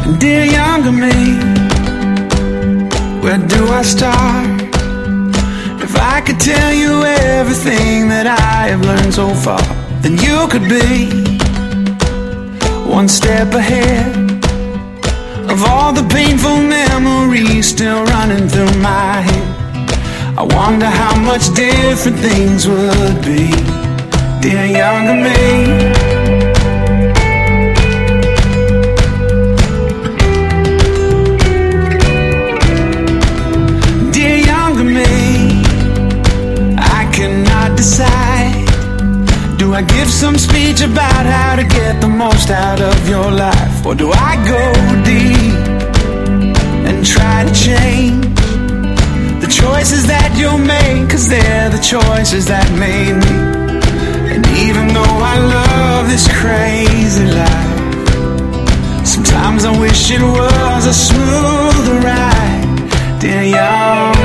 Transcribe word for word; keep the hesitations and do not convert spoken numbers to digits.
Dear younger me, where do I start? If I could tell you everything that I have learned so far, then you could be one step ahead of all the painful memories still running through my head. I wonder how much different things would be, dear younger me. Decide, do I give some speech about how to get the most out of your life, or do I go deep and try to change the choices that you'll make, 'cause they're the choices that made me. And even though I love this crazy life, sometimes I wish it was a smoother ride, dear young